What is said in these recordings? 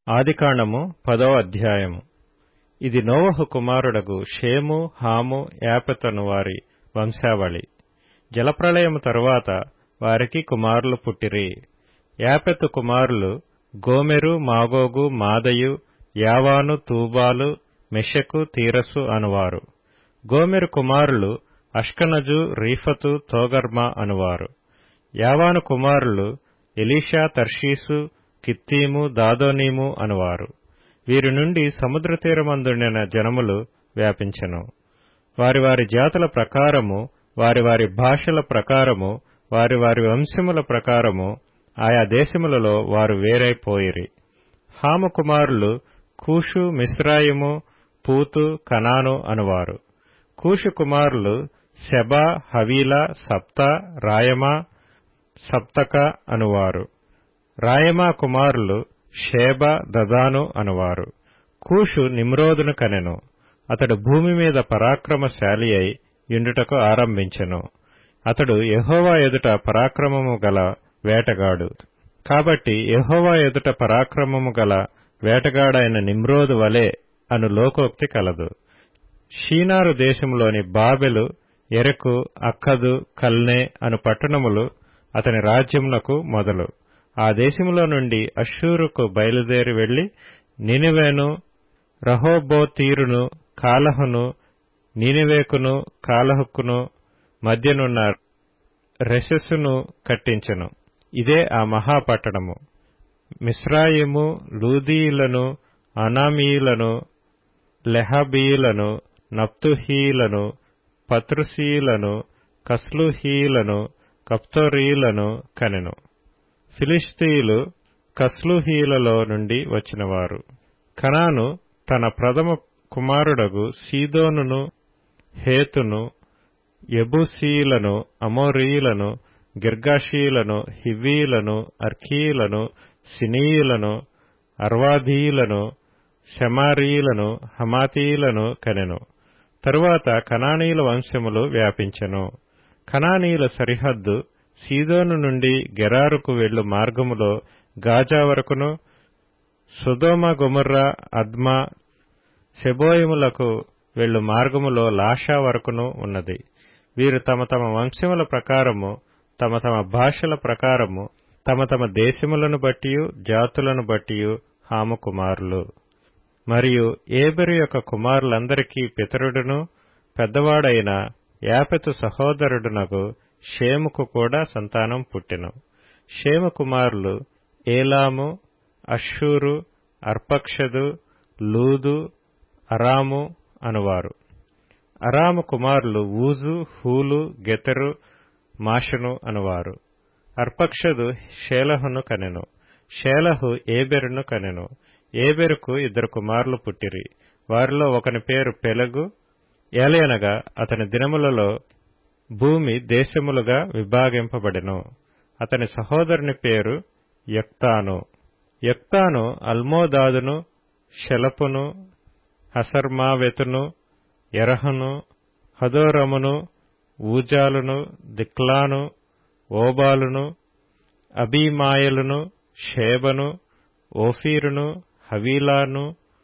ఆదికాండము 10వ అధ్యాయము. ఇది నోవహు కుమారుడగు షేము, హాము, యాపెతను వారి వంశావళి. జలప్రళయము తరువాత వారికి కుమారులు పుట్టిరి. యాపెతు కుమారులు గోమెరు, మాగోగు, మాదయు, యావాను, తూబాలు, మెషెకు, తీరసు అనువారు. గోమెరు కుమారులు అష్కనజు, రీఫతు, తోగర్మా అనువారు. యావాను కుమారులు ఎలీషా, తర్షీసు, కిత్తీము, దాదోనీము అనువారు. వీరి నుండి సముద్ర తీరమందుండిన జనములు వ్యాపించెను. వారి వారి జాతుల ప్రకారము, వారి వారి భాషల ప్రకారము, వారి వారి వంశముల ప్రకారము ఆయా దేశములలో వారు వేరైపోయిరి. హాము కుమారులు కూషు, మిస్రాయిము, పూతు, కనాను అనువారు. కూషు కుమారులు సెబా, హవీలా, సప్తా, రాయమా, సప్తక అనువారు. రాయమా కుమారులు షేబ, దదాను అనువారు. కూషు నిమ్రోదును కనెను. అతడు భూమి మీద పరాక్రమశాలి అయి యుండుటకు ఆరంభించెను. అతడు యెహోవా ఎదుట పరాక్రమము గల వేటగాడు. కాబట్టి యెహోవా ఎదుట పరాక్రమము గల వేటగాడైన నిమ్రోదు వలె అను లోకోక్తి కలదు. షీనారు దేశములోని బాబెలు, ఎరెకు, అక్కదు, కల్నే అను పట్టణములు అతని రాజ్యమునకు మొదలు. ఆ దేశములో నుండి అష్షూరుకు బయలుదేరి వెళ్లి నినివేను, రహోబోతీరును, కాలహును, నీనివేకును, కాలహుకును మధ్యనున్న రెసెసును కట్టించెను. ఇదే ఆ మహాపట్టణము. మిస్రాయిము, లూదీయులను, అనామీయులను, లెహాబీయులను, నప్తుహీయులను, పత్రుసీయులను, కస్లుహీయులను, కప్తోరీయులను కనెను. ఫిలిష్తీయులు కస్లుహీయులలో నుండి వచ్చినవారు. కనాను తన ప్రథమ కుమారుడగు సీదోనును, హేతును, యెబూసీయులను, అమోరీయులను, గిర్గాషీయులను, హివ్వీయులను, అర్కీయులను, సినీయులను, అర్వాదీయులను, షెమారీయులను, హమాతీయులను కనెను. తరువాత కనానీయుల వంశములు వ్యాపించెను. కనానీయుల సరిహద్దు సీదోను నుండి గెరారుకు వెళ్ళు మార్గములో గాజా వరకును, సొదొమ, గొమొర్రా, అద్మా, సెబోయిములకు వెళ్ళు మార్గములో లాషా వరకును ఉన్నది. వీరు తమ తమ వంశముల ప్రకారము, తమ తమ భాషల ప్రకారము, తమ తమ దేశములను బట్టియు జాతులను బట్టియు హాము కుమారులు. మరియు ఏబెరు యొక్క కుమారులందరికీ పితరుడును పెద్దవాడైన యాపెతు సహోదరుడునగు షేముకు కూడా సంతానం పుట్టెను. షేము కుమారులు ఏలాము, అష్షూరు, అర్పక్షదు, లూదు, అరాము అనువారు. అరాము కుమారులు ఊజు, హూలు, గెతెరు, మాషను అనువారు. అర్పక్షదు షేలహును కనెను. షేలహు ఏబెరును కనెను. ఏబెరుకు 2 కుమారులు పుట్టిరి. వారిలో ఒకని పేరు పెలగు. ఏలయనగా అతని దినములలో భూమి దేశములుగా విభాగింపబడెను. అతని సహోదరుని పేరు యొక్తాను. యొక్తాను అల్మోదాదును, షెలపును, హసర్మావెతును, ఎరహును, హదోరమును, ఊజాలును, దిక్లాను, ఓబాలును, అబీమాయలును, షేబను, ఓఫీరును, హవీలాను,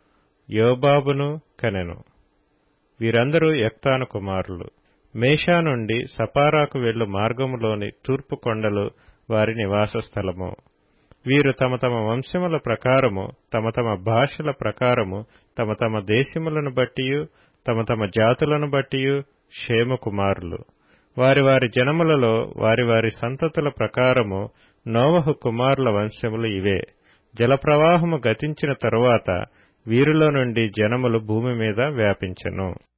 యోబాబును కనెను. వీరందరూ యొక్తాను కుమారులు. మేషా నుండి సపారాకు వెళ్ళు మార్గములోని తూర్పు కొండలు వారి నివాస స్థలము. వీరు తమ తమ వంశముల ప్రకారము, తమ తమ భాషల ప్రకారము, తమ తమ దేశములను బట్టియు తమ తమ జాతులను బట్టియు షేము కుమారులు. వారి వారి జనములలో వారి వారి సంతతుల ప్రకారము నోవహు కుమారుల వంశములు ఇవే. జలప్రవాహము గతించిన తరువాత వీరిలో నుండి జనములు భూమి మీద వ్యాపించెను.